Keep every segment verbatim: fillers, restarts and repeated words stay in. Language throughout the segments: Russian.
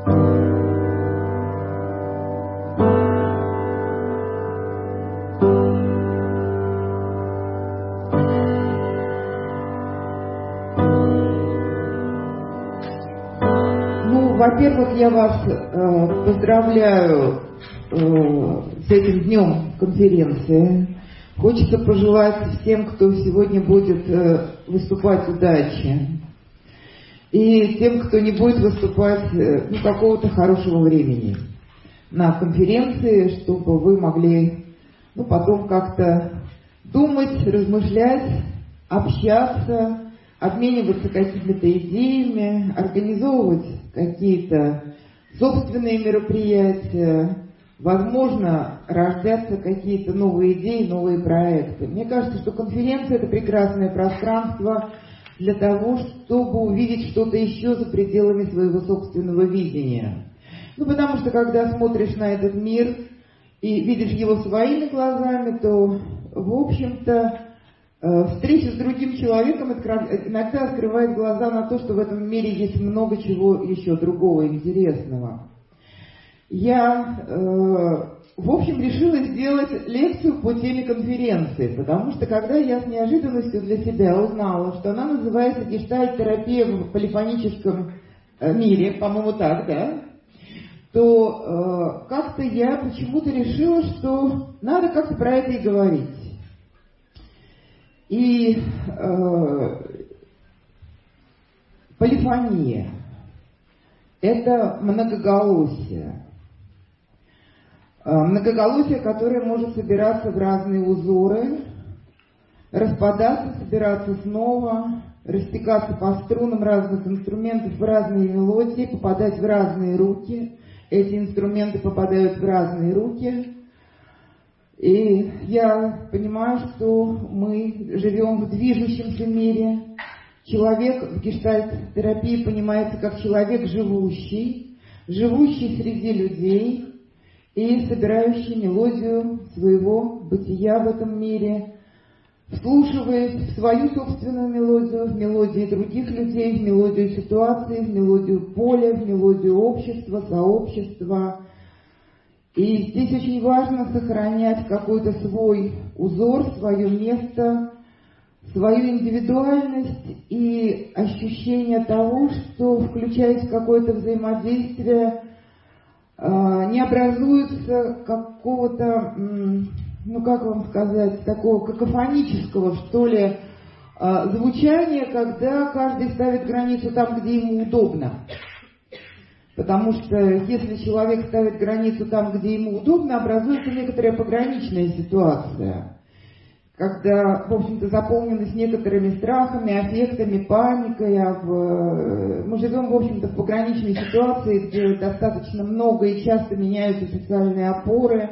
Во-первых, я вас э, поздравляю э, с этим днем конференции. Хочется пожелать всем, кто сегодня будет э, выступать, удачи. И тем, кто не будет выступать, э, ну, какого-то хорошего времени на конференции, чтобы вы могли, ну, потом как-то думать, размышлять, общаться, обмениваться какими-то идеями, организовывать какие-то собственные мероприятия, возможно, рождаться какие-то новые идеи, новые проекты. Мне кажется, что конференция – это прекрасное пространство для того, чтобы увидеть что-то еще за пределами своего собственного видения. Ну, потому что, когда смотришь на этот мир и видишь его своими глазами, то, в общем-то, встреча с другим человеком иногда открывает глаза на то, что в этом мире есть много чего еще другого интересного. Я, э, в общем, решила сделать лекцию по теме конференции, потому что когда я с неожиданностью для себя узнала, что она называется «Гештальт-терапия в полифоническом мире», по-моему, так, да, то э, как-то я почему-то решила, что надо как-то про это и говорить. И э, полифония – это многоголосие. Э, многоголосие, которое может собираться в разные узоры, распадаться, собираться снова, растекаться по струнам разных инструментов в разные мелодии, попадать в разные руки. Эти инструменты попадают в разные руки. И я понимаю, что мы живем в движущемся мире. Человек в гештальт-терапии понимается как человек живущий, живущий среди людей и собирающий мелодию своего бытия в этом мире, вслушиваясь в свою собственную мелодию, в мелодии других людей, в мелодию ситуации, в мелодию поля, в мелодию общества, сообщества. И здесь очень важно сохранять какой-то свой узор, свое место, свою индивидуальность и ощущение того, что, включаясь в какое-то взаимодействие, не образуется какого-то, ну как вам сказать, такого какофонического, что ли, звучания, когда каждый ставит границу там, где ему удобно. Потому что если человек ставит границу там, где ему удобно, образуется некоторая пограничная ситуация, когда, в общем-то, заполненность некоторыми страхами, аффектами, паникой. А в... Мы живем, в общем-то, в пограничной ситуации, где достаточно много и часто меняются социальные опоры.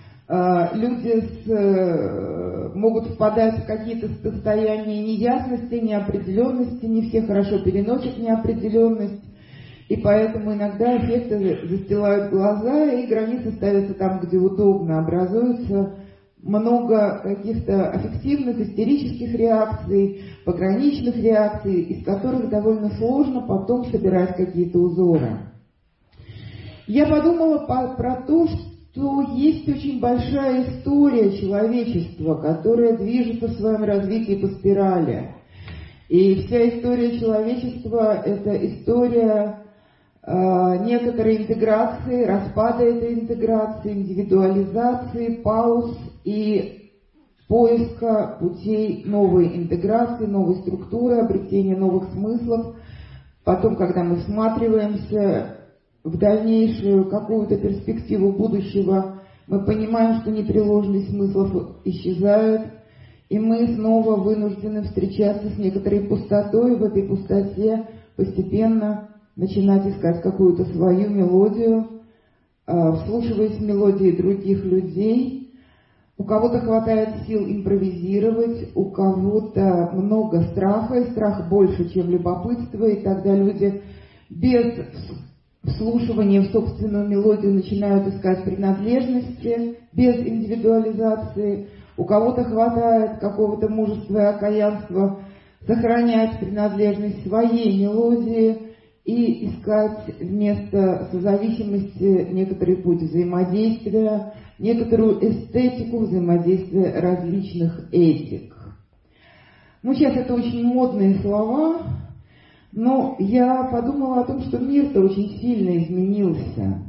Люди с... могут впадать в какие-то состояния неясности, неопределенности, не все хорошо переносят неопределенность. И поэтому иногда эффекты застилают глаза, и границы ставятся там, где удобно. Образуется много каких-то аффективных, истерических реакций, пограничных реакций, из которых довольно сложно потом собирать какие-то узоры. Я подумала по, про то, что есть очень большая история человечества, которая движется в своем развитии по спирали. И вся история человечества – это история некоторой интеграции, распада этой интеграции, индивидуализации, пауз и поиска путей новой интеграции, новой структуры, обретения новых смыслов. Потом, когда мы всматриваемся в дальнейшую какую-то перспективу будущего, мы понимаем, что непреложность смыслов исчезает, и мы снова вынуждены встречаться с некоторой пустотой, в этой пустоте постепенно начинать искать какую-то свою мелодию, вслушиваясь в мелодии других людей. У кого-то хватает сил импровизировать, у кого-то много страха, и страх больше, чем любопытство, и тогда люди без вслушивания в собственную мелодию начинают искать принадлежности, без индивидуализации. У кого-то хватает какого-то мужества и окаянства сохранять принадлежность своей мелодии и искать вместо созависимости некоторый путь взаимодействия, некоторую эстетику взаимодействия различных этик. Ну, сейчас это очень модные слова, но я подумала о том, что мир-то очень сильно изменился.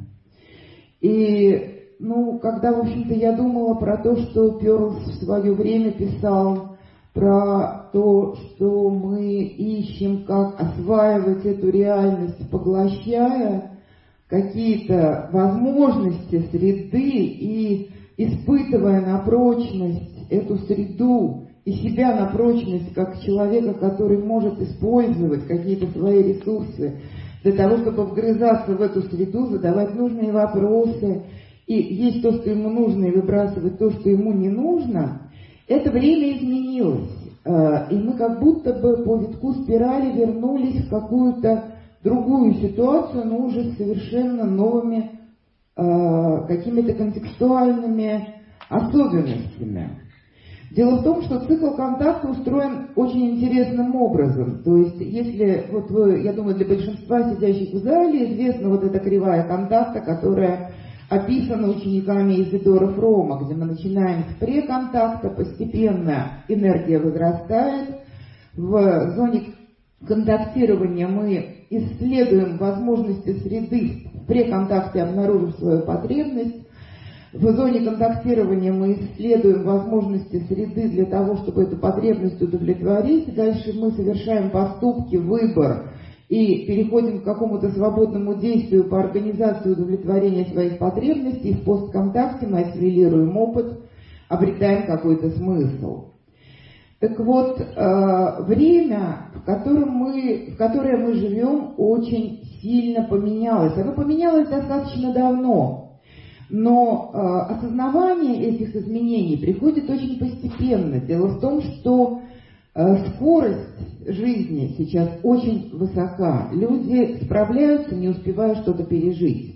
И, ну, когда, в общем-то, я думала про то, что Перлс в свое время писал, про то, что мы ищем, как осваивать эту реальность, поглощая какие-то возможности среды и испытывая на прочность эту среду и себя на прочность как человека, который может использовать какие-то свои ресурсы для того, чтобы вгрызаться в эту среду, задавать нужные вопросы и есть то, что ему нужно, и выбрасывать то, что ему не нужно. Это время изменилось, и мы как будто бы по витку спирали вернулись в какую-то другую ситуацию, но уже с совершенно новыми какими-то контекстуальными особенностями. Дело в том, что цикл контакта устроен очень интересным образом. То есть, если, вот вы, я думаю, для большинства сидящих в зале известна вот эта кривая контакта, которая описано учениками Изидора Фрома, где мы начинаем с преконтакта, постепенно энергия возрастает. В зоне контактирования мы исследуем возможности среды, в преконтакте обнаружив свою потребность. В зоне контактирования мы исследуем возможности среды для того, чтобы эту потребность удовлетворить. Дальше мы совершаем поступки, выбор, и переходим к какому-то свободному действию по организации удовлетворения своих потребностей, и в постконтакте мы ассимилируем опыт, обретаем какой-то смысл. Так вот, время, в котором мы, в которое мы живем, очень сильно поменялось. Оно поменялось достаточно давно, но осознавание этих изменений приходит очень постепенно. Дело в том, что скорость жизни сейчас очень высока. Люди справляются, не успевая что-то пережить.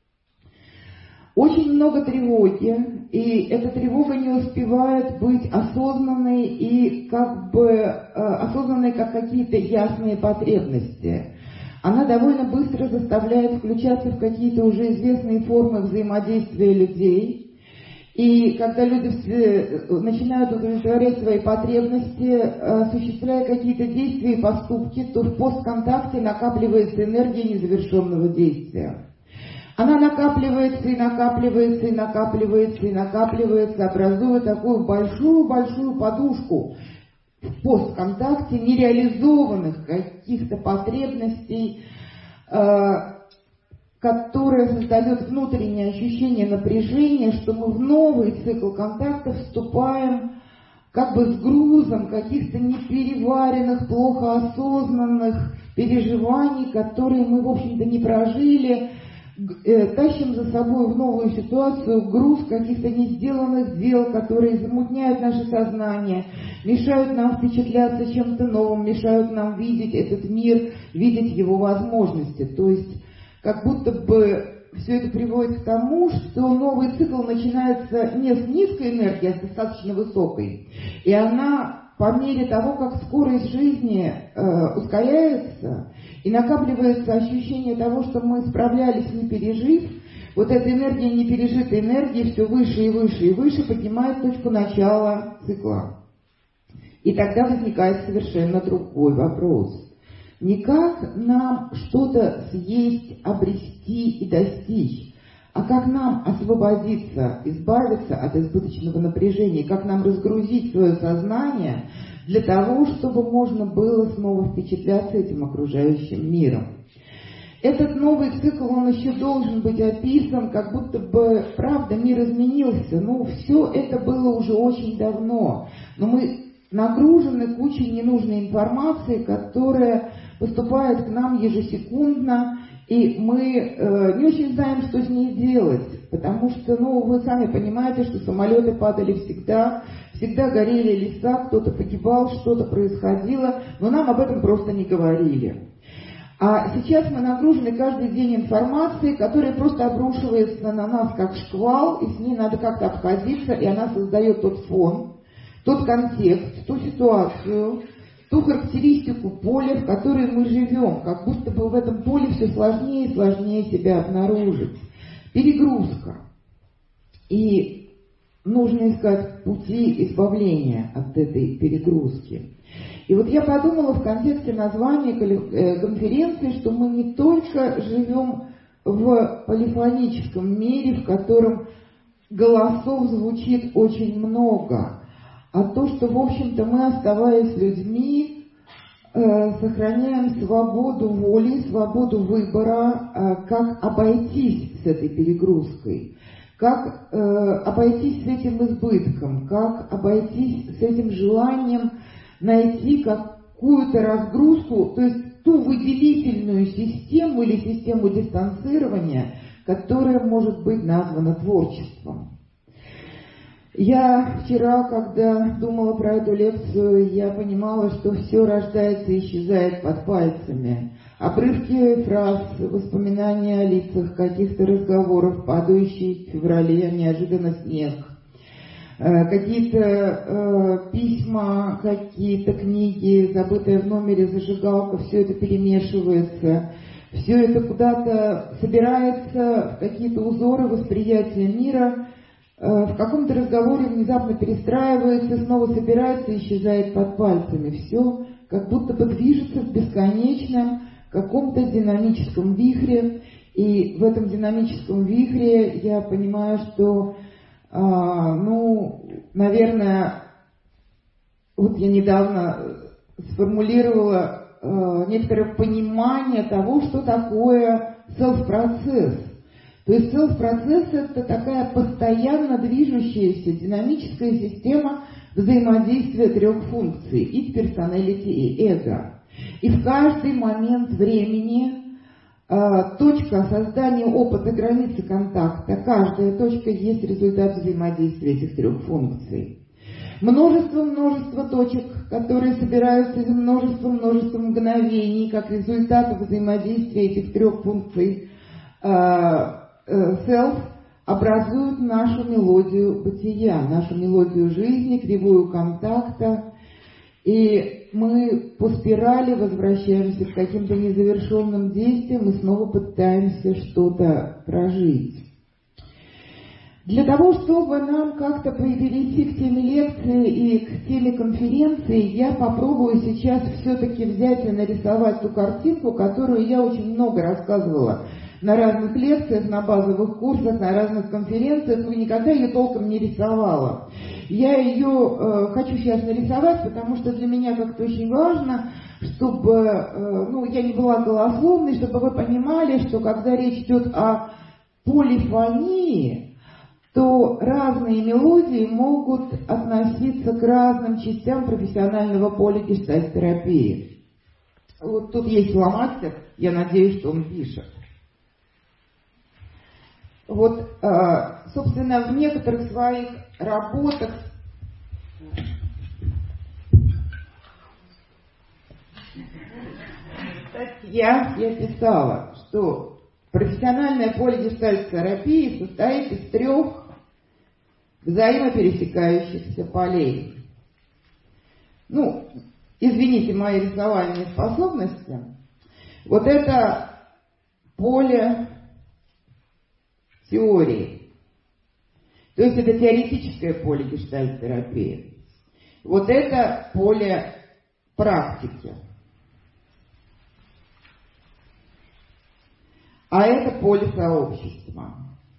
Очень много тревоги, и эта тревога не успевает быть осознанной и как бы э, осознанной как какие-то ясные потребности. Она довольно быстро заставляет включаться в какие-то уже известные формы взаимодействия людей. И когда люди начинают удовлетворять свои потребности, осуществляя какие-то действия и поступки, то в постконтакте накапливается энергия незавершенного действия. Она накапливается и накапливается и накапливается и накапливается, образуя такую большую-большую подушку в постконтакте нереализованных каких-то потребностей, которое создает внутреннее ощущение напряжения, что мы в новый цикл контакта вступаем как бы с грузом каких-то непереваренных, плохо осознанных переживаний, которые мы, в общем-то, не прожили, тащим за собой в новую ситуацию груз каких-то не сделанных дел, которые замутняют наше сознание, мешают нам впечатляться чем-то новым, мешают нам видеть этот мир, видеть его возможности. То есть как будто бы все это приводит к тому, что новый цикл начинается не с низкой энергии, а с достаточно высокой. И она по мере того, как скорость жизни э, ускоряется, и накапливается ощущение того, что мы справлялись, не пережив, вот эта энергия непережитой энергии все выше и выше и выше поднимает точку начала цикла. И тогда возникает совершенно другой вопрос. Не как нам что-то съесть, обрести и достичь, а как нам освободиться, избавиться от избыточного напряжения, как нам разгрузить свое сознание для того, чтобы можно было снова впечатляться этим окружающим миром. Этот новый цикл, он еще должен быть описан, как будто бы, правда, мир изменился. Ну, все это было уже очень давно, но мы нагружены кучей ненужной информации, которая поступает к нам ежесекундно, и мы э, не очень знаем, что с ней делать, потому что, ну, вы сами понимаете, что самолеты падали всегда, всегда горели леса, кто-то погибал, что-то происходило, но нам об этом просто не говорили. А сейчас мы нагружены каждый день информацией, которая просто обрушивается на нас как шквал, и с ней надо как-то обходиться, и она создает тот фон, тот контекст, ту ситуацию, то ту характеристику поля, в которой мы живем, как будто бы в этом поле все сложнее и сложнее себя обнаружить. Перегрузка. И нужно искать пути избавления от этой перегрузки. И вот я подумала в контексте названия конференции, что мы не только живем в полифоническом мире, в котором голосов звучит очень много, а то, что, в общем-то, мы, оставаясь людьми, э, сохраняем свободу воли, свободу выбора, э, как обойтись с этой перегрузкой, как э, обойтись с этим избытком, как обойтись с этим желанием найти какую-то разгрузку, то есть ту выделительную систему или систему дистанцирования, которая может быть названа творчеством. Я вчера, когда думала про эту лекцию, я понимала, что все рождается и исчезает под пальцами. Обрывки фраз, воспоминания о лицах, каких-то разговоров, падающий в феврале неожиданно снег, какие-то э, письма, какие-то книги, забытая в номере зажигалка, все это перемешивается, все это куда-то собирается в какие-то узоры восприятия мира, э, в каком-то разговоре внезапно перестраивается, снова собирается и исчезает под пальцами. Все как будто бы движется в бесконечном каком-то динамическом вихре, и в этом динамическом вихре я понимаю, что А, ну, наверное, вот я недавно сформулировала а, некоторое понимание того, что такое селф-процесс. То есть селф-процесс — это такая постоянно движущаяся динамическая система взаимодействия трех функций: id, personality и эго. И в каждый момент времени точка создания опыта границы контакта, каждая точка есть результат взаимодействия этих трех функций. Множество-множество точек, которые собираются из множества-множества мгновений, как результат взаимодействия этих трех функций self, образуют нашу мелодию бытия, нашу мелодию жизни, кривую контакта. И мы по спирали возвращаемся к каким-то незавершенным действиям и снова пытаемся что-то прожить. Для того, чтобы нам как-то перейти к теме лекции и к теме конференции, я попробую сейчас все-таки взять и нарисовать ту картинку, которую я очень много рассказывала на разных лекциях, на базовых курсах, на разных конференциях, но никогда ее толком не рисовала. Я ее э, хочу сейчас нарисовать, потому что для меня как-то очень важно, чтобы э, ну, я не была голословной, чтобы вы понимали, что когда речь идет о полифонии, то разные мелодии могут относиться к разным частям профессионального поля гештальт-терапии. Вот тут есть фломастер, я надеюсь, что он пишет. Вот, собственно, в некоторых своих работах я, я писала, что профессиональное поле гештальт-терапии состоит из трех взаимопересекающихся полей. Ну, извините мои рисовальные способности. Вот это поле теории. То есть это теоретическое поле гештальт-терапии. Вот это поле практики. А это поле сообщества.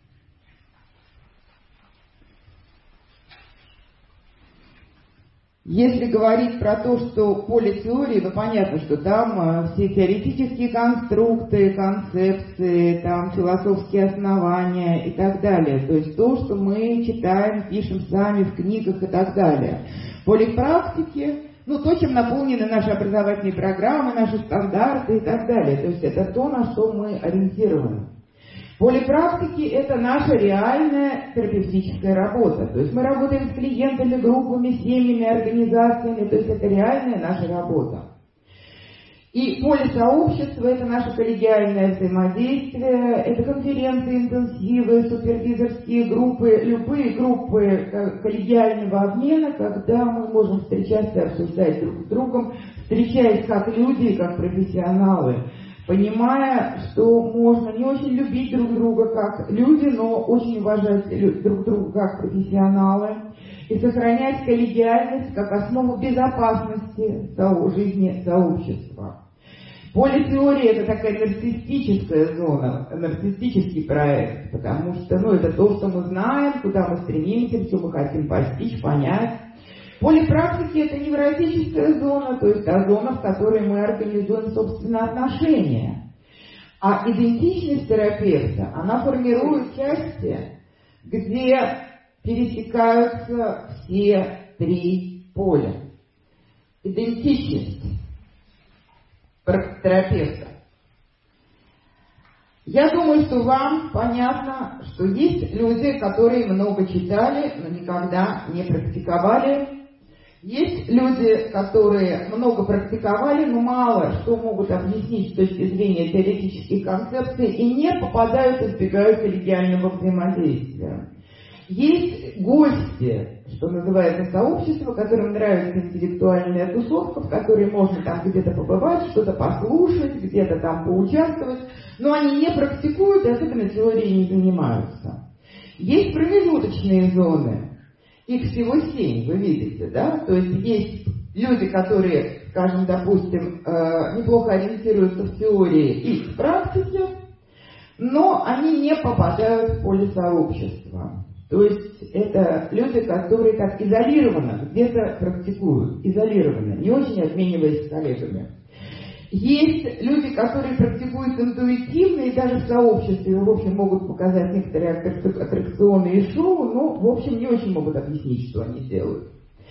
Если говорить про то, что поле теории, ну понятно, что там э, все теоретические конструкты, концепции, там философские основания и так далее. То есть то, что мы читаем, пишем сами в книгах и так далее. Поле практики, ну то, чем наполнены наши образовательные программы, наши стандарты и так далее. То есть это то, на что мы ориентированы. Поле практики – это наша реальная терапевтическая работа. То есть мы работаем с клиентами, группами, семьями, организациями. То есть это реальная наша работа. И поле сообщества – это наше коллегиальное взаимодействие, это конференции, интенсивы, супервизорские группы, любые группы коллегиального обмена, когда мы можем встречаться и обсуждать друг с другом встречаясь как люди, как профессионалы, понимая, что можно не очень любить друг друга как люди, но очень уважать друг друга как профессионалы, и сохранять коллегиальность как основу безопасности жизни сообщества. Политеория — это такая нарциссическая зона, нарциссический проект, потому что ну, это то, что мы знаем, куда мы стремимся, что мы хотим постичь, понять. Полипрактики — это невротическая зона, то есть та зона, в которой мы организуем, собственно, отношения. А идентичность терапевта, она формирует части, где пересекаются все три поля. Идентичность терапевта. Я думаю, что вам понятно, что есть люди, которые много читали, но никогда не практиковали. Есть люди, которые много практиковали, но мало что могут объяснить с точки зрения теоретических концепций и не попадают, избегают коллегиального взаимодействия. Есть гости, что называется, сообщество, которым нравится интеллектуальная тусовка, в которой можно там где-то побывать, что-то послушать, где-то там поучаствовать, но они не практикуют и особенно теорией не занимаются. Есть промежуточные зоны, их всего семь, вы видите, да? То есть есть люди, которые, скажем, допустим, неплохо ориентируются в теории и в практике, но они не попадают в поле сообщества. То есть это люди, которые так изолированно где-то практикуют, изолированно, не очень обмениваясь с коллегами. Есть люди, которые практикуют интуитивно и даже в сообществе, в общем, могут показать некоторые аттракционы и шоу, но, в общем, не очень могут объяснить, что они делают.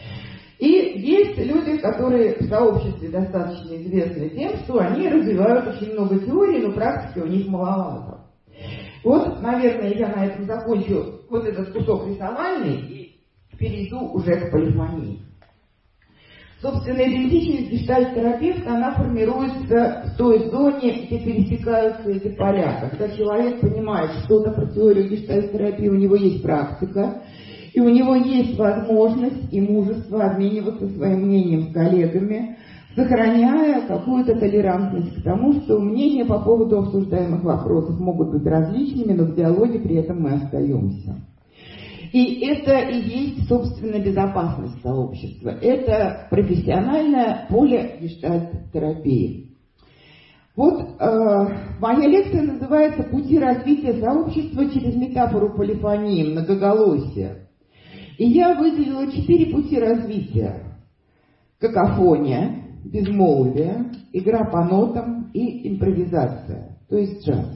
И есть люди, которые в сообществе достаточно известны тем, что они развивают очень много теорий, но практики у них маловато. Вот, наверное, я на этом закончу вот этот кусок рисовальный и перейду уже к полифонии. Собственно, идентичность гештальт-терапевта, она формируется в той зоне, где пересекаются эти поля. Когда человек понимает что-то про теорию гештальт-терапии, у него есть практика, и у него есть возможность и мужество обмениваться своим мнением с коллегами, сохраняя какую-то толерантность к тому, что мнения по поводу обсуждаемых вопросов могут быть различными, но в диалоге при этом мы остаемся. И это и есть, собственно, безопасность сообщества. Это профессиональное поле гештальт-терапии. Вот э, моя лекция называется «Пути развития сообщества через метафору полифонии, многоголосия». И я выделила четыре пути развития. Какофония, безмолвие, игра по нотам и импровизация, то есть джаз.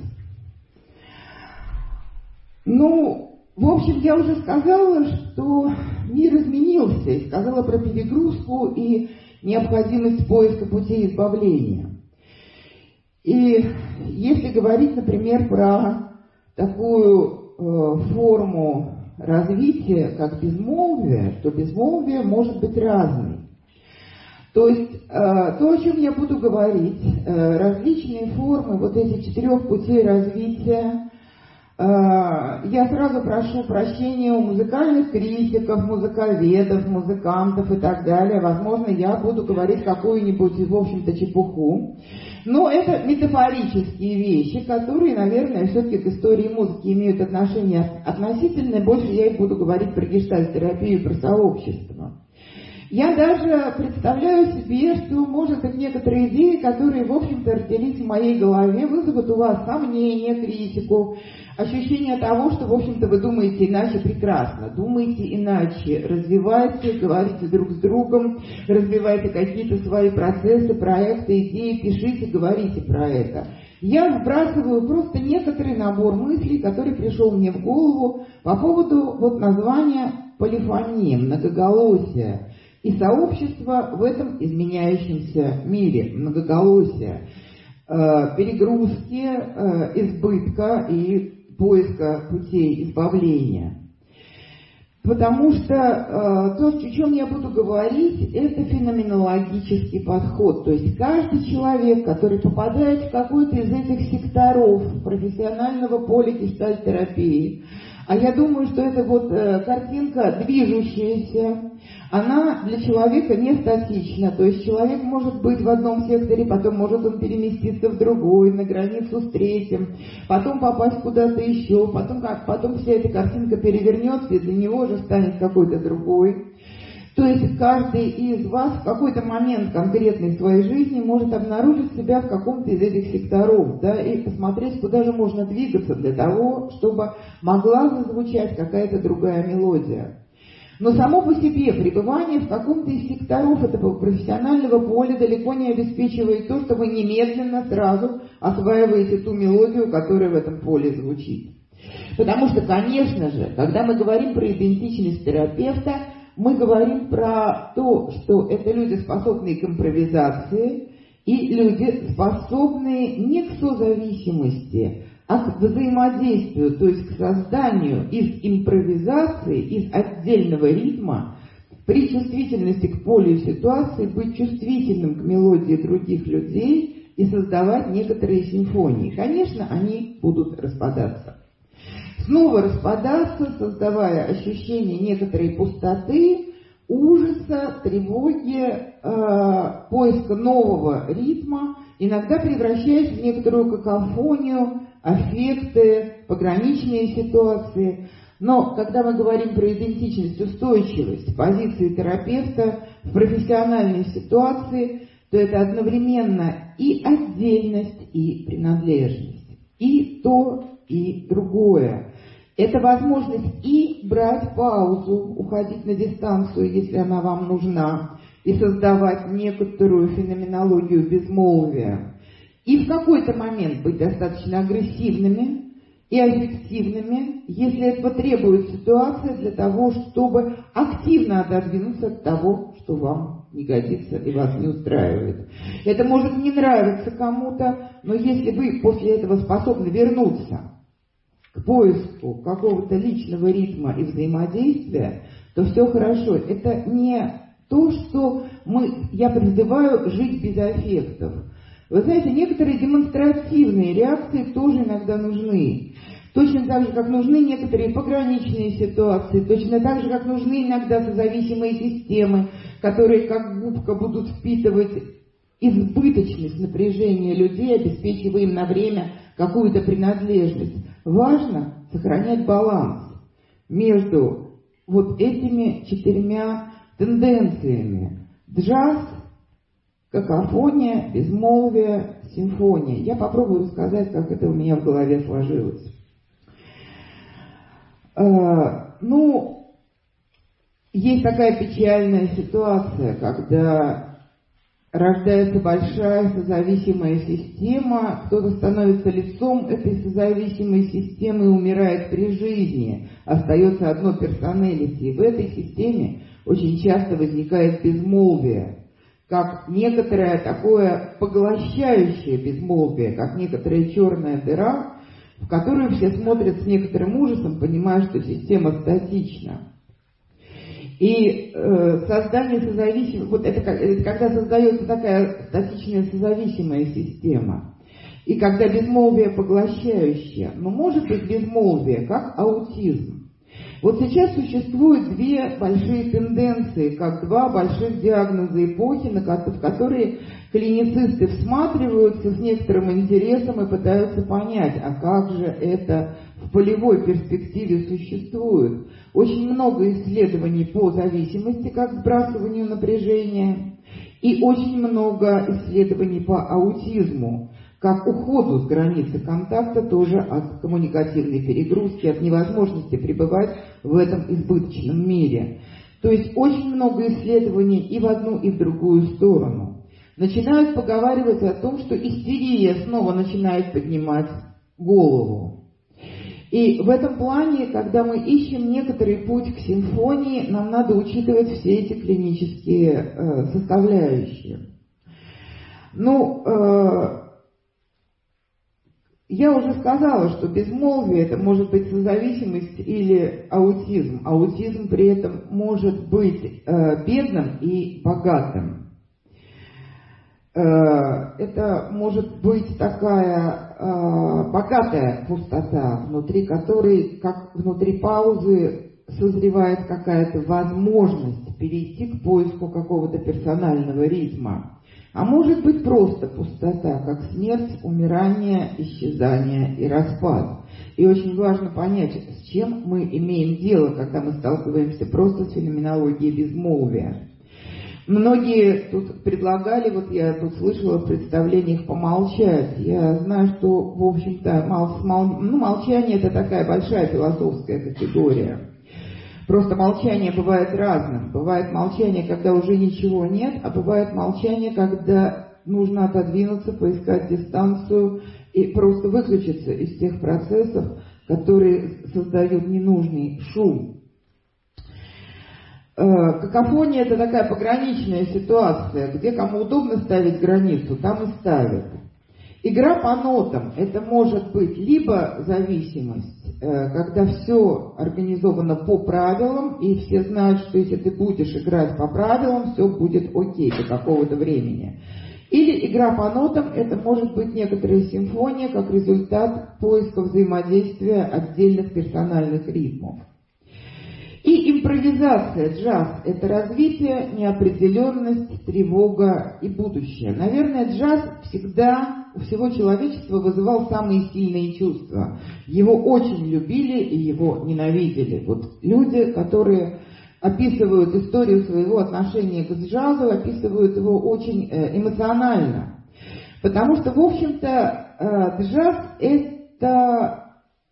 Ну, в общем, я уже сказала, что мир изменился, и сказала про перегрузку и необходимость поиска путей избавления. И если говорить, например, про такую э, форму развития, как безмолвие, то безмолвие может быть разной. То есть э, то, о чем я буду говорить, э, различные формы вот этих четырех путей развития, я сразу прошу прощения у музыкальных критиков, музыковедов, музыкантов и так далее. Возможно, я буду говорить какую-нибудь, в общем-то, чепуху. Но это метафорические вещи, которые, наверное, все-таки к истории музыки имеют отношение относительное. Больше я их буду говорить про гештальт-терапию, про сообщество. Я даже представляю себе, что, может быть, некоторые идеи, которые, в общем-то, родились в моей голове, вызовут у вас сомнения, критику, ощущение того, что, в общем-то, вы думаете иначе прекрасно. Думайте иначе, развивайте, говорите друг с другом, развивайте какие-то свои процессы, проекты, идеи, пишите, говорите про это. Я вбрасываю просто некоторый набор мыслей, который пришел мне в голову по поводу вот названия полифония, многоголосия. И сообщество в этом изменяющемся мире, многоголосия, э, перегрузки, э, избытка и поиска путей избавления. Потому что э, то, о чем я буду говорить, это феноменологический подход. То есть каждый человек, который попадает в какой-то из этих секторов профессионального поля гештальт-терапии, а я думаю, что это вот э, картинка движущаяся, она для человека не статична. То есть человек может быть в одном секторе, потом может он переместиться в другой, на границу с третьим, потом попасть куда-то еще, потом, как, потом вся эта картинка перевернется, и для него же станет какой-то другой. То есть каждый из вас в какой-то момент конкретной своей жизни может обнаружить себя в каком-то из этих секторов, да, и посмотреть, куда же можно двигаться для того, чтобы могла зазвучать какая-то другая мелодия. Но само по себе пребывание в каком-то из секторов этого профессионального поля далеко не обеспечивает то, что вы немедленно сразу осваиваете ту мелодию, которая в этом поле звучит. Потому что, конечно же, когда мы говорим про идентичность терапевта, мы говорим про то, что это люди, способные к импровизации, и люди, способные не к созависимости, а к взаимодействию, то есть к созданию из импровизации, из отдельного ритма, при чувствительности к полю ситуации быть чувствительным к мелодии других людей и создавать некоторые симфонии. Конечно, они будут распадаться. Снова распадаться, создавая ощущение некоторой пустоты, ужаса, тревоги, э, поиска нового ритма, иногда превращаясь в некоторую какофонию, аффекты, пограничные ситуации. Но когда мы говорим про идентичность, устойчивость позиции терапевта в профессиональной ситуации, то это одновременно и отдельность, и принадлежность, и то, и другое. Это возможность и брать паузу, уходить на дистанцию, если она вам нужна, и создавать некоторую феноменологию безмолвия. И в какой-то момент быть достаточно агрессивными и аффективными, если это требует ситуация для того, чтобы активно отодвинуться от того, что вам не годится и вас не устраивает. Это может не нравиться кому-то, но если вы после этого способны вернуться к поиску какого-то личного ритма и взаимодействия, то все хорошо. Это не то, что мы, я призываю жить без аффектов. Вы знаете, некоторые демонстративные реакции тоже иногда нужны. Точно так же, как нужны некоторые пограничные ситуации, точно так же, как нужны иногда созависимые системы, которые как губка будут впитывать избыточность напряжения людей, обеспечивая им на время какую-то принадлежность. Важно сохранять баланс между вот этими четырьмя тенденциями. Джаз, какофония, безмолвие, симфония. Я попробую рассказать, как это у меня в голове сложилось. Э, ну, есть такая печальная ситуация, когда рождается большая созависимая система, кто-то становится лицом этой созависимой системы и умирает при жизни. Остается одно персоналити. И в этой системе очень часто возникает безмолвие, как некоторое такое поглощающее безмолвие, как некоторая черная дыра, в которую все смотрят с некоторым ужасом, понимая, что система статична. И э, создание созависимой, вот это, это когда создается такая статичная созависимая система, и когда безмолвие поглощающее, но может быть безмолвие, как аутизм. Вот сейчас существуют две большие тенденции, как два больших диагноза эпохи, на ко- в которые клиницисты всматриваются с некоторым интересом и пытаются понять, а как же это в полевой перспективе существует. Очень много исследований по зависимости, как сбрасыванию напряжения, и очень много исследований по аутизму, как уходу с границы контакта, тоже от коммуникативной перегрузки, от невозможности пребывать в этом избыточном мире. То есть очень много исследований и в одну, и в другую сторону. Начинают поговаривать о том, что истерия снова начинает поднимать голову. И в этом плане, когда мы ищем некоторый путь к симфонии, нам надо учитывать все эти клинические э, составляющие. Ну, э, я уже сказала, что безмолвие это может быть созависимость или аутизм. Аутизм при этом может быть э, бедным и богатым. Это может быть такая э, богатая пустота, внутри которой, как внутри паузы, созревает какая-то возможность перейти к поиску какого-то персонального ритма. А может быть просто пустота, как смерть, умирание, исчезание и распад. И очень важно понять, с чем мы имеем дело, когда мы сталкиваемся просто с феноменологией безмолвия. Многие тут предлагали, вот я тут слышала в представлениях, помолчать. Я знаю, что, в общем-то, мол, мол, ну, молчание – это такая большая философская категория. Просто молчание бывает разным. Бывает молчание, когда уже ничего нет, а бывает молчание, когда нужно отодвинуться, поискать дистанцию и просто выключиться из тех процессов, которые создают ненужный шум. Какофония – это такая пограничная ситуация, где кому удобно ставить границу, там и ставят. Игра по нотам – это может быть либо зависимость, когда все организовано по правилам, и все знают, что если ты будешь играть по правилам, все будет окей до какого-то времени. Или игра по нотам – это может быть некоторая симфония, как результат поиска взаимодействия отдельных персональных ритмов. И импровизация, джаз – это развитие, неопределенность, тревога и будущее. Наверное, джаз всегда у всего человечества вызывал самые сильные чувства. Его очень любили и его ненавидели. Вот люди, которые описывают историю своего отношения к джазу, описывают его очень эмоционально. Потому что, в общем-то, джаз – это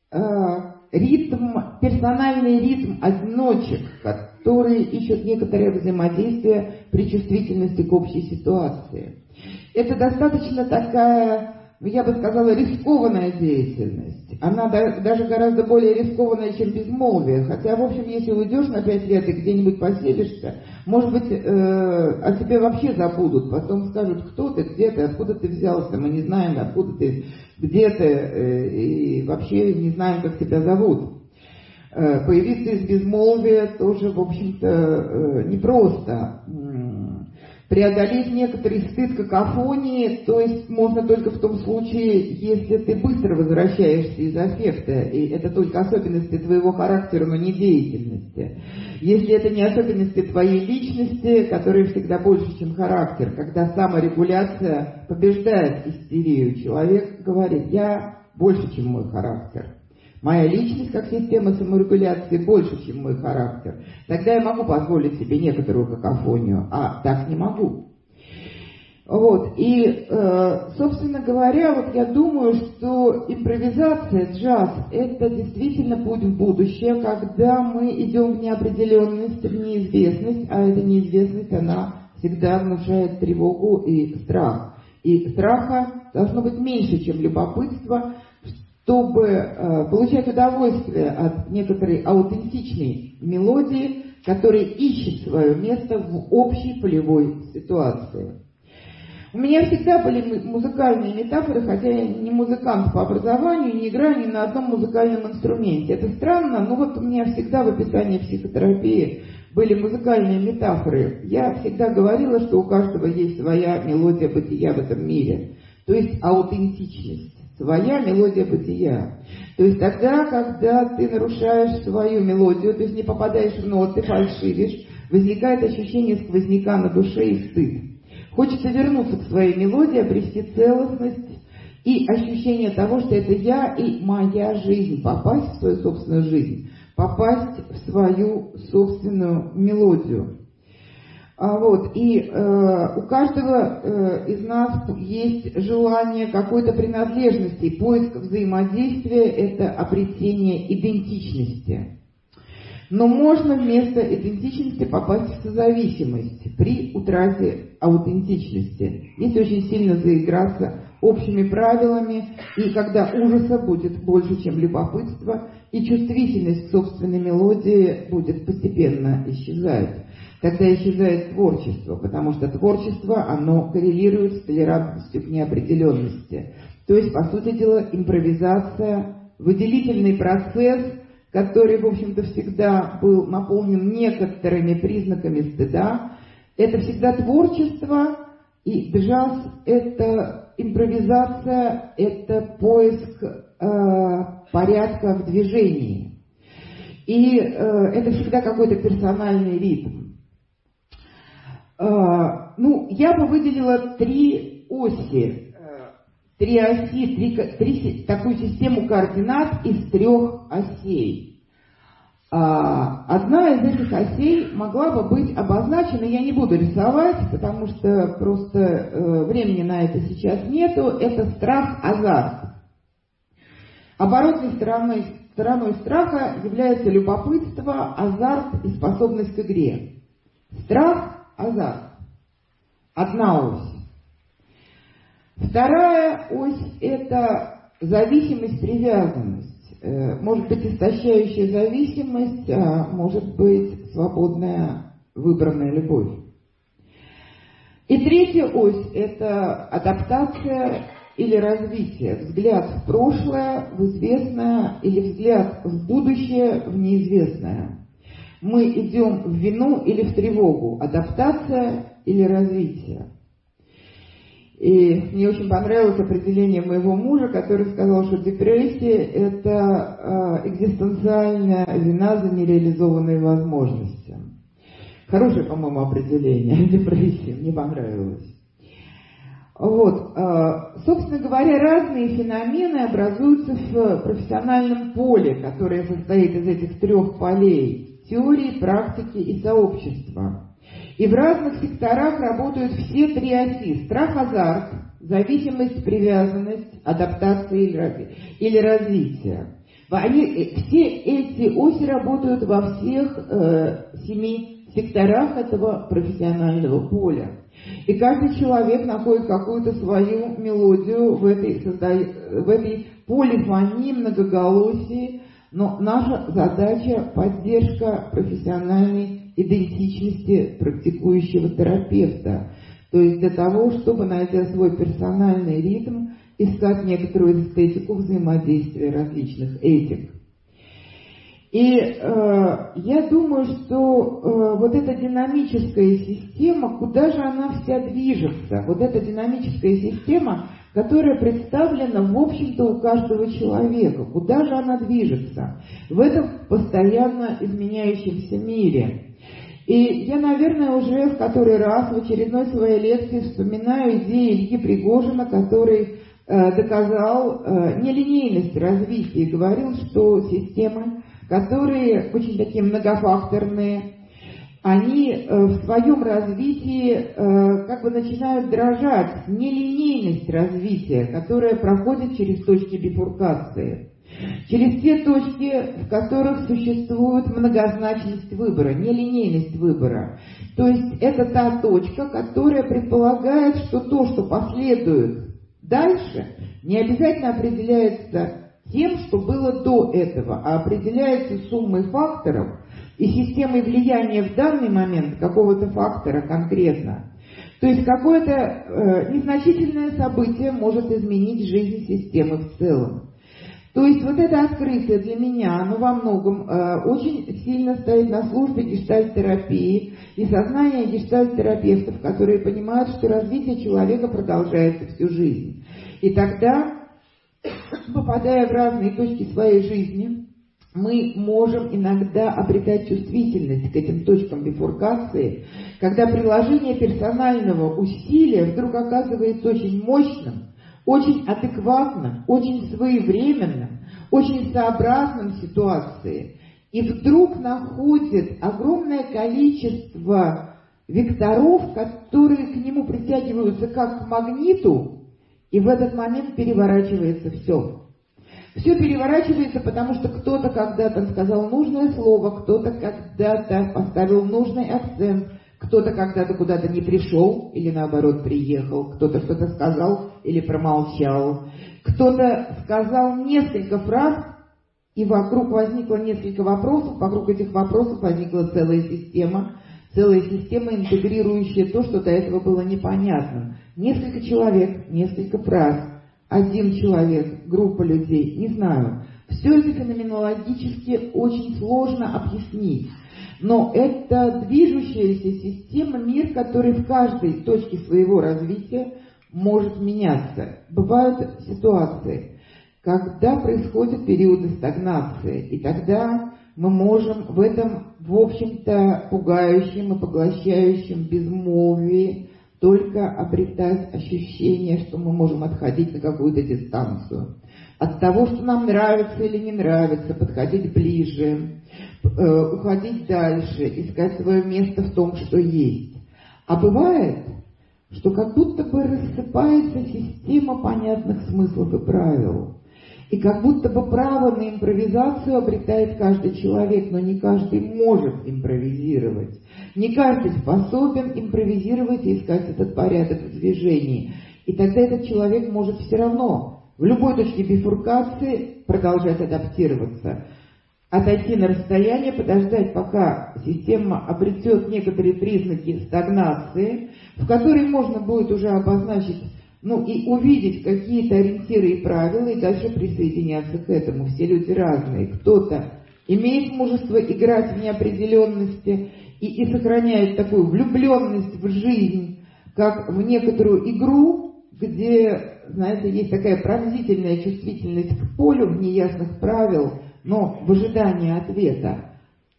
ритм, персональный ритм одиночек, которые ищут некоторое взаимодействие при чувствительности к общей ситуации. Это достаточно такая, я бы сказала, рискованная деятельность. Она даже гораздо более рискованная, чем безмолвие. Хотя, в общем, если уйдешь на пять лет и где-нибудь поселишься, может быть, э, о тебе вообще забудут. Потом скажут, кто ты, где ты, откуда ты взялся, мы не знаем, откуда ты, где ты, э, и вообще не знаем, как тебя зовут. Э, появиться из безмолвия тоже, в общем-то, э, непросто. Преодолеть некоторый стыд какофонии, то есть можно только в том случае, если ты быстро возвращаешься из аффекта, и это только особенности твоего характера, но не деятельности. Если это не особенности твоей личности, которые всегда больше, чем характер, когда саморегуляция побеждает истерию, человек говорит: я больше, чем мой характер. Моя личность как система саморегуляции больше, чем мой характер. Тогда я могу позволить себе некоторую какофонию, а так не могу. Вот. И, э, собственно говоря, вот я думаю, что импровизация, джаз – это действительно путь в будущее, когда мы идем в неопределенность, в неизвестность, а эта неизвестность, она всегда внушает тревогу и страх. И страха должно быть меньше, чем любопытство, чтобы э, получать удовольствие от некоторой аутентичной мелодии, которая ищет свое место в общей полевой ситуации. У меня всегда были музыкальные метафоры, хотя я не музыкант по образованию, не играю ни на одном музыкальном инструменте. Это странно, но вот у меня всегда в описании психотерапии были музыкальные метафоры. Я всегда говорила, что у каждого есть своя мелодия бытия в этом мире, то есть аутентичность. Своя мелодия бытия. То есть тогда, когда ты нарушаешь свою мелодию, то есть не попадаешь в ноты, фальшивишь, возникает ощущение сквозняка на душе и стыд. Хочется вернуться к своей мелодии, обрести целостность и ощущение того, что это я и моя жизнь, попасть в свою собственную жизнь, попасть в свою собственную мелодию. А вот, и э, у каждого э, из нас есть желание какой-то принадлежности, поиск взаимодействия – это обретение идентичности. Но можно вместо идентичности попасть в созависимость при утрате аутентичности, если очень сильно заиграться общими правилами, и когда ужаса будет больше, чем любопытство, и чувствительность к собственной мелодии будет постепенно исчезать. Тогда исчезает творчество, потому что творчество, оно коррелирует с толерантностью к неопределенности. То есть, по сути дела, импровизация, выделительный процесс, который, в общем-то, всегда был наполнен некоторыми признаками стыда, это всегда творчество, и джаз – это импровизация, это поиск э, порядка в движении. И э, это всегда какой-то персональный ритм. Э, ну, я бы выделила три оси, э, три оси, три, три, такую систему координат из трех осей. Одна из этих осей могла бы быть обозначена, я не буду рисовать, потому что просто э, времени на это сейчас нету, это страх-азарт. Оборотной стороной, стороной страха является любопытство, азарт и способность к игре. Страх-азарт. Одна ось. Вторая ось – это зависимость-привязанность. Может быть истощающая зависимость, а может быть свободная выбранная любовь. И третья ось – это адаптация или развитие, взгляд в прошлое, в известное, или взгляд в будущее, в неизвестное. Мы идем в вину или в тревогу, адаптация или развитие. И мне очень понравилось определение моего мужа, который сказал, что депрессия – это э, экзистенциальная вина за нереализованные возможности. Хорошее, по-моему, определение депрессии, мне понравилось. Вот, э, собственно говоря, разные феномены образуются в профессиональном поле, которое состоит из этих трех полей – теории, практики и сообщества. И в разных секторах работают все три оси – страх-азарт, зависимость, привязанность, адаптация или развитие. Они, все эти оси работают во всех э, семи секторах этого профессионального поля. И каждый человек находит какую-то свою мелодию в этой, в этой полифонии, многоголосии, но наша задача – поддержка профессиональной идентичности практикующего терапевта. То есть для того, чтобы, найдя свой персональный ритм, искать некоторую эстетику взаимодействия различных этик. И э, я думаю, что э, вот эта динамическая система, куда же она вся движется? Вот эта динамическая система, которая представлена, в общем-то, у каждого человека. Куда же она движется? В этом постоянно изменяющемся мире. И я, наверное, уже в который раз в очередной своей лекции вспоминаю идеи Ильи Пригожина, который э, доказал э, нелинейность развития и говорил, что системы, которые очень такие многофакторные, они э, в своем развитии э, как бы начинают дрожать. Нелинейность развития, которая проходит через точки бифуркации. Через те точки, в которых существует многозначность выбора, нелинейность выбора. То есть это та точка, которая предполагает, что то, что последует дальше, не обязательно определяется тем, что было до этого, а определяется суммой факторов и системой влияния в данный момент какого-то фактора конкретно. То есть какое-то э, незначительное событие может изменить жизнь системы в целом. То есть вот это открытие для меня, оно во многом э, очень сильно стоит на службе гештальт-терапии и сознания гештальт-терапевтов, которые понимают, что развитие человека продолжается всю жизнь. И тогда, попадая в разные точки своей жизни, мы можем иногда обретать чувствительность к этим точкам бифуркации, когда приложение персонального усилия вдруг оказывается очень мощным, очень адекватным, очень своевременным, очень сообразным ситуации. И вдруг находит огромное количество векторов, которые к нему притягиваются как к магниту, и в этот момент переворачивается все. Все переворачивается, потому что кто-то когда-то сказал нужное слово, кто-то когда-то поставил нужный акцент, кто-то когда-то куда-то не пришел или наоборот приехал, кто-то что-то сказал или промолчал, кто-то сказал несколько фраз, и вокруг возникло несколько вопросов, вокруг этих вопросов возникла целая система, целая система, интегрирующая то, что до этого было непонятным. Несколько человек, несколько фраз, один человек, группа людей, не знаю. Все это феноменологически очень сложно объяснить. Но это движущаяся система, мир, который в каждой точке своего развития может меняться. Бывают ситуации, когда происходят периоды стагнации, и тогда мы можем в этом, в общем-то, пугающем и поглощающем безмолвии только обретать ощущение, что мы можем отходить на какую-то дистанцию. От того, что нам нравится или не нравится, подходить ближе, э, уходить дальше, искать свое место в том, что есть. А бывает, что как будто бы рассыпается система понятных смыслов и правил. И как будто бы право на импровизацию обретает каждый человек, но не каждый может импровизировать. Не каждый способен импровизировать и искать этот порядок в движении. И тогда этот человек может все равно в любой точке бифуркации продолжать адаптироваться. Отойти на расстояние, подождать, пока система обретет некоторые признаки стагнации, в которой можно будет уже обозначить, ну и увидеть какие-то ориентиры и правила, и дальше присоединяться к этому. Все люди разные. Кто-то имеет мужество играть в неопределенности и, и сохраняет такую влюбленность в жизнь, как в некоторую игру, где, знаете, есть такая пронзительная чувствительность к полю в неясных правил, но в ожидании ответа.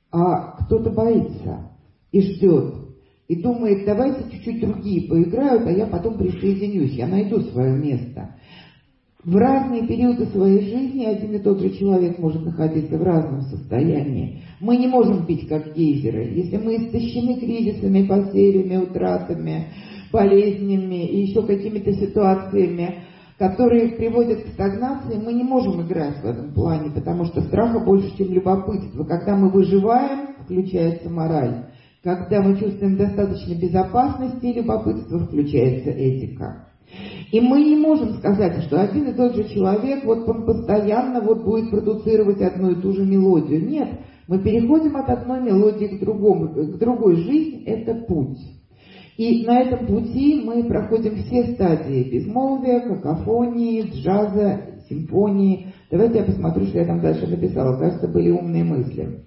А кто-то боится и ждет, и думает, давайте чуть-чуть другие поиграют, а я потом присоединюсь, я найду свое место. В разные периоды своей жизни один и тот же человек может находиться в разном состоянии. Мы не можем пить как гейзеры. Если мы истощены кризисами, потерями, утратами, болезнями и еще какими-то ситуациями, которые приводят к стагнации, мы не можем играть в этом плане, потому что страха больше, чем любопытство. Когда мы выживаем, включается мораль. Когда мы чувствуем достаточно безопасности и любопытства, включается этика. И мы не можем сказать, что один и тот же человек, вот он постоянно вот будет продуцировать одну и ту же мелодию. Нет, мы переходим от одной мелодии к, другому, к другой. Жизнь – это путь. И на этом пути мы проходим все стадии безмолвия, какофонии, джаза, симфонии. Давайте я посмотрю, что я там дальше написала. Кажется, были умные мысли.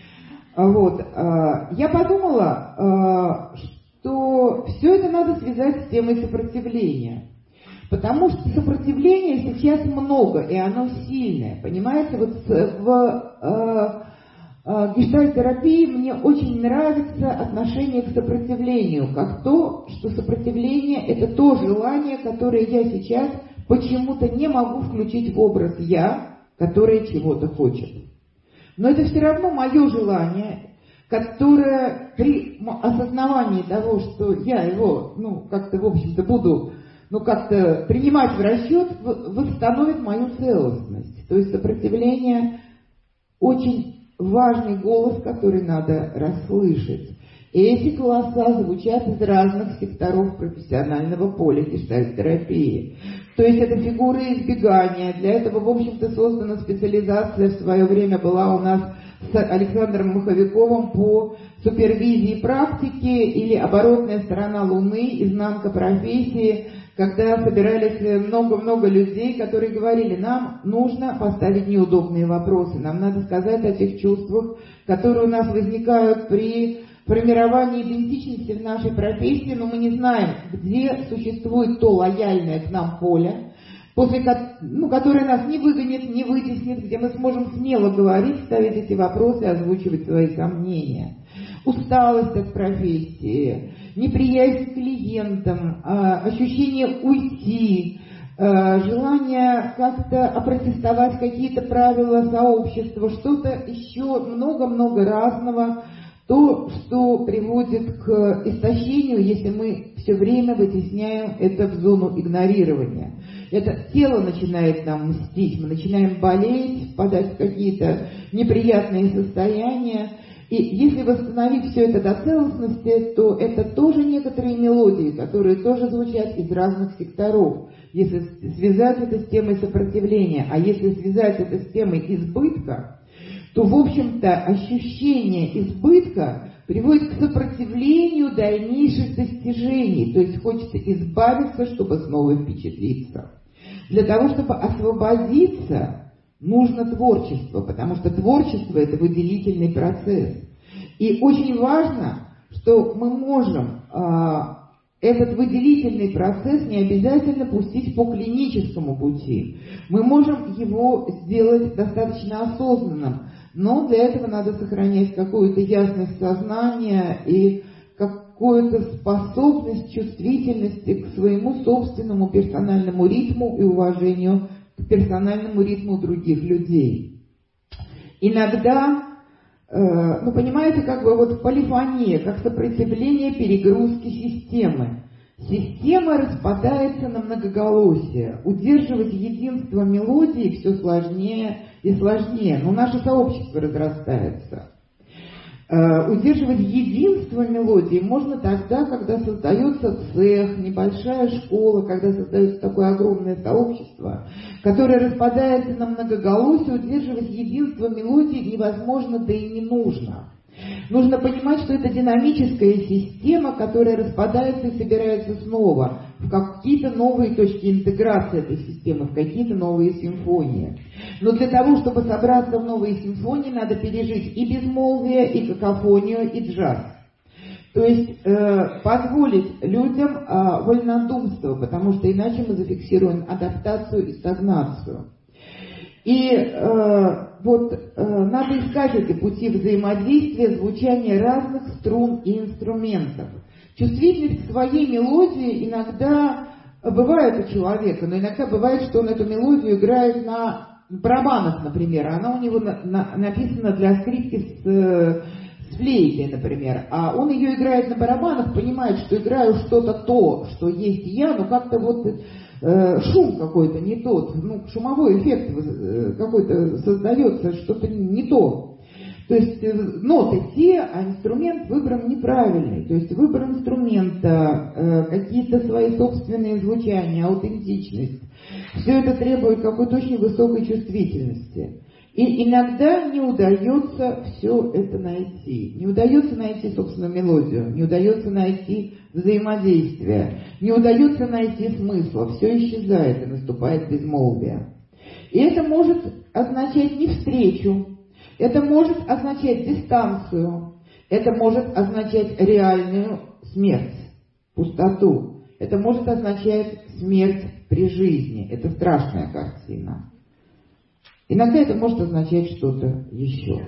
Вот. Я подумала, что все это надо связать с темой сопротивления. Потому что сопротивления сейчас много, и оно сильное. Понимаете, вот в гештальт-терапии мне очень нравится отношение к сопротивлению, как то, что сопротивление – это то желание, которое я сейчас почему-то не могу включить в образ «я», которое чего-то хочет. Но это все равно мое желание, которое при осознавании того, что я его, ну, как-то, в общем-то, буду, ну, как-то принимать в расчет, восстановит мою целостность. То есть сопротивление очень важный голос, который надо расслышать. И эти голоса звучат из разных секторов профессионального поля гештальт-терапии. То есть это фигуры избегания. Для этого, в общем-то, создана специализация, в свое время была у нас с Александром Маховиковым по супервизии практики или оборотная сторона Луны, изнанка профессии, когда собирались много-много людей, которые говорили, нам нужно поставить неудобные вопросы, нам надо сказать о тех чувствах, которые у нас возникают при формировании идентичности в нашей профессии, но мы не знаем, где существует то лояльное к нам поле, после, ну, которое нас не выгонит, не вытеснит, где мы сможем смело говорить, ставить эти вопросы, озвучивать свои сомнения. Усталость от профессии, неприязнь к клиентам, ощущение уйти, желание как-то опротестовать какие-то правила сообщества, что-то еще много-много разного, то, что приводит к истощению, если мы все время вытесняем это в зону игнорирования. Это тело начинает нам мстить, мы начинаем болеть, впадать в какие-то неприятные состояния. И если восстановить все это до целостности, то это тоже некоторые мелодии, которые тоже звучат из разных секторов. Если связать это с темой сопротивления, а если связать это с темой избытка, то, в общем-то, ощущение избытка приводит к сопротивлению дальнейших достижений. То есть хочется избавиться, чтобы снова впечатлиться. Для того, чтобы освободиться, нужно творчество, потому что творчество – это выделительный процесс. И очень важно, что мы можем а, этот выделительный процесс не обязательно пустить по клиническому пути. Мы можем его сделать достаточно осознанным. Но для этого надо сохранять какую-то ясность сознания и какую-то способность чувствительности к своему собственному персональному ритму и уважению к персональному ритму других людей. Иногда, э, ну понимаете, как бы вот полифония, как сопротивление перегрузки системы. Система распадается на многоголосие. Удерживать единство мелодии все сложнее и сложнее. Но наше сообщество разрастается. Э, удерживать единство мелодии можно тогда, когда создается цех, небольшая школа, когда создается такое огромное сообщество, которое распадается на многоголосие. Удерживать единство мелодии невозможно, да и не нужно. Нужно понимать, что это динамическая система, которая распадается и собирается снова в какие-то новые точки интеграции этой системы, в какие-то новые симфонии. Но для того, чтобы собраться в новые симфонии, надо пережить и безмолвие, и какофонию, и джаз. То есть э, позволить людям э, вольнодумство, потому что иначе мы зафиксируем адаптацию и стагнацию. И э, вот э, надо искать эти пути взаимодействия, звучания разных струн и инструментов. Чувствительность к своей мелодии иногда бывает у человека, но иногда бывает, что он эту мелодию играет на барабанах, например. Она у него на, на, написана для скрипки с, с флейтой, например. А он ее играет на барабанах, понимает, что играю что-то то, что есть я, но как-то вот... шум какой-то не тот, ну, шумовой эффект какой-то создается, что-то не то. То есть ноты те, а инструмент выбран неправильный. То есть выбор инструмента, какие-то свои собственные звучания, аутентичность. Все это требует какой-то очень высокой чувствительности. И иногда не удается все это найти. Не удается найти собственную мелодию, не удается найти взаимодействие, не удается найти смысла. Все исчезает и наступает безмолвие. И это может означать не встречу, это может означать дистанцию, это может означать реальную смерть, пустоту. Это может означать смерть при жизни. Это страшная картина. Иногда это может означать что-то еще.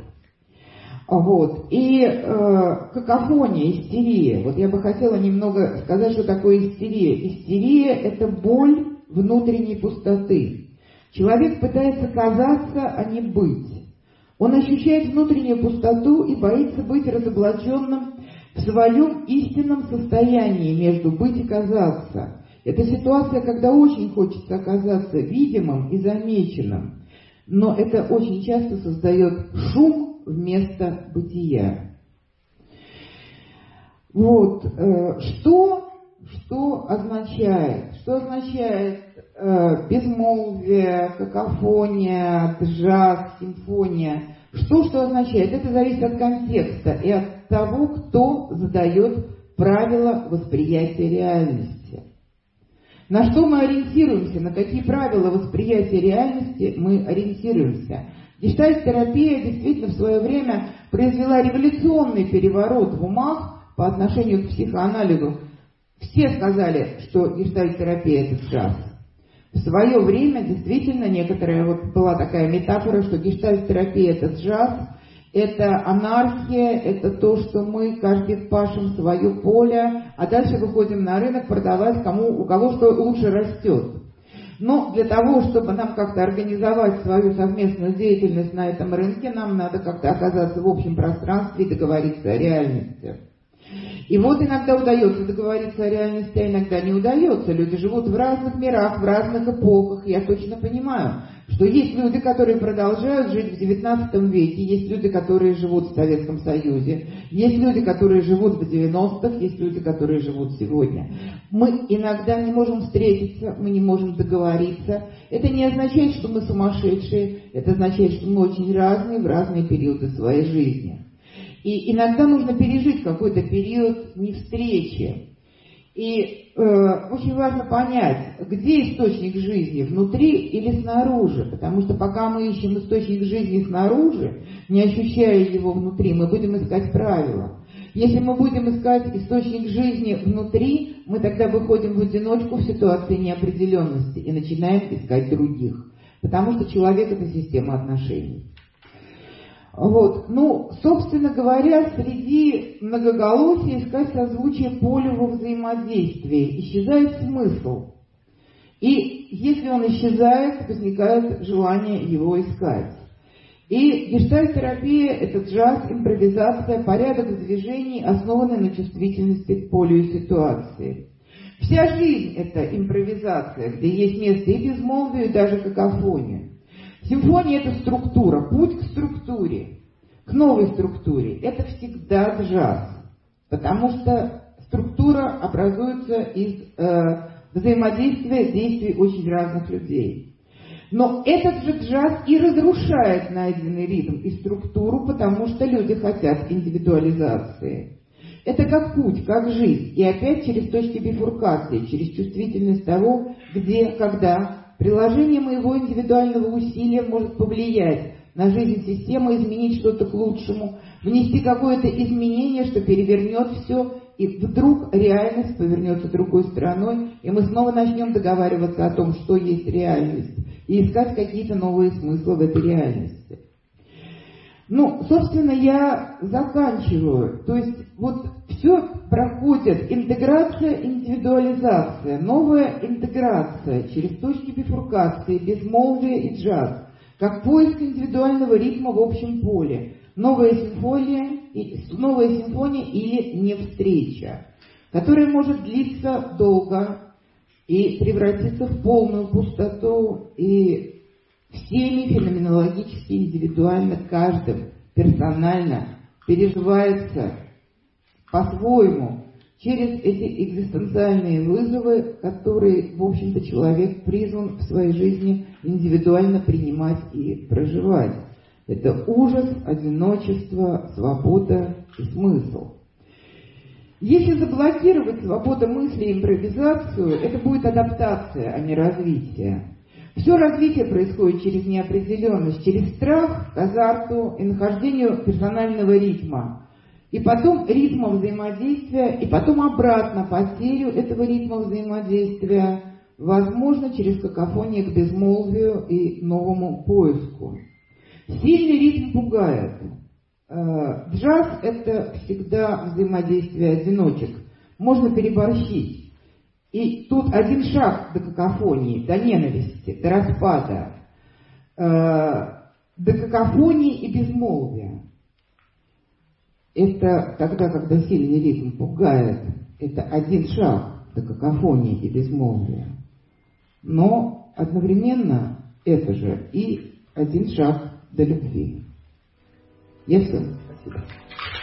Вот. И э, какофония, истерия. Вот я бы хотела немного сказать, что такое истерия. Истерия – это боль внутренней пустоты. Человек пытается казаться, а не быть. Он ощущает внутреннюю пустоту и боится быть разоблаченным в своем истинном состоянии между быть и казаться. Это ситуация, когда очень хочется оказаться видимым и замеченным. Но это очень часто создает шум вместо бытия. Вот. Что, что означает? Что означает э, безмолвие, какофония, джаз, симфония? Что, что означает? Это зависит от контекста и от того, кто задает правила восприятия реальности. На что мы ориентируемся, на какие правила восприятия реальности мы ориентируемся. Гештальт-терапия действительно в свое время произвела революционный переворот в умах по отношению к психоанализу. Все сказали, что гештальт-терапия – это джаз. В свое время действительно некоторая, вот была такая метафора, что гештальт-терапия – это джаз, это анархия, это то, что мы каждый пашем свое поле, а дальше выходим на рынок продавать кому, у кого что лучше растет. Но для того, чтобы нам как-то организовать свою совместную деятельность на этом рынке, нам надо как-то оказаться в общем пространстве и договориться о реальности. И вот иногда удается договориться о реальности, а иногда не удается. Люди живут в разных мирах, в разных эпохах. Я точно понимаю, что есть люди, которые продолжают жить в девятнадцатом веке, есть люди, которые живут в Советском Союзе, есть люди, которые живут в девяностых, есть люди, которые живут сегодня. Мы иногда не можем встретиться, мы не можем договориться. Это не означает, что мы сумасшедшие, это означает, что мы очень разные в разные периоды своей жизни. И иногда нужно пережить какой-то период невстречи. И э, очень важно понять, где источник жизни, внутри или снаружи. Потому что пока мы ищем источник жизни снаружи, не ощущая его внутри, мы будем искать правила. Если мы будем искать источник жизни внутри, мы тогда выходим в одиночку в ситуации неопределенности и начинаем искать других. Потому что человек – это система отношений. Вот. Ну, собственно говоря, среди многоголосия искать созвучие полю во взаимодействии. Исчезает смысл. И если он исчезает, возникает желание его искать. И гештальт-терапия – это джаз, импровизация, порядок движений, основанный на чувствительности к полю и ситуации. Вся жизнь – это импровизация, где есть место и безмолвию, и даже какофонию. Симфония – это структура, путь к структуре, к новой структуре. Это всегда джаз, потому что структура образуется из э, взаимодействия, действий очень разных людей. Но этот же джаз и разрушает найденный ритм и структуру, потому что люди хотят индивидуализации. Это как путь, как жизнь, и опять через точки бифуркации, через чувствительность того, где, когда приложение моего индивидуального усилия может повлиять на жизнь системы, изменить что-то к лучшему, внести какое-то изменение, что перевернет все, и вдруг реальность повернется другой стороной, и мы снова начнем договариваться о том, что есть реальность, и искать какие-то новые смыслы в этой реальности. Ну, собственно, я заканчиваю. То есть вот все проходит интеграция, индивидуализация, новая интеграция через точки бифуркации, безмолвие и джаз, как поиск индивидуального ритма в общем поле, новая симфония, новая симфония или не встреча, которая может длиться долго и превратиться в полную пустоту, и всеми феноменологически, индивидуально, каждым, персонально переживается по-своему через эти экзистенциальные вызовы, которые, в общем-то, человек призван в своей жизни индивидуально принимать и проживать. Это ужас, одиночество, свобода и смысл. Если заблокировать свободу мысли и импровизацию, это будет адаптация, а не развитие. Все развитие происходит через неопределенность, через страх к азарту и нахождению персонального ритма. И потом ритма взаимодействия, и потом обратно потерю этого ритма взаимодействия, возможно, через какофонию к безмолвию и новому поиску. Сильный ритм пугает. Джаз – это всегда взаимодействие одиночек. Можно переборщить. И тут один шаг до какофонии, до ненависти, до распада, до какофонии и безмолвия. Это тогда, когда сильный ритм пугает, это один шаг до какофонии и безмолвия. Но одновременно это же и один шаг до любви. Я все. Спасибо.